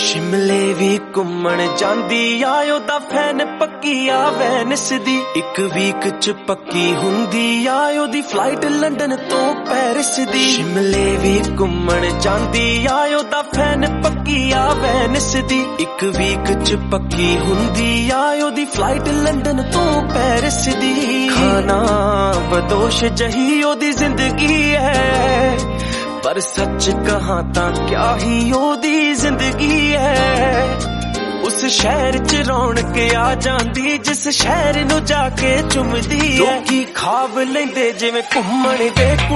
शिमले भी घूमन जांदी आ ओदा फैन पक्की आ वेनिस दी एक वीक च पक्की हुंदी आ ओदी फ्लाइट लंडन तो पेरिस दी। शिमले भी घूमन जांदी आ ओदा फैन पक्की आ वेनिस दी एक वीक च पक्की हुंदी आ ओदी फ्लाइट लंडन तो पेरिस दी। खाना बदोश जही ओदी जिंदगी है पर सच कहां तां क्या ही ओदी जिंदगी है। उस शहर च रौनक आ जांदी जिस शहर नू जाके चुमदी है। लोकी खाब लैंदे जिवें घुम्मण दे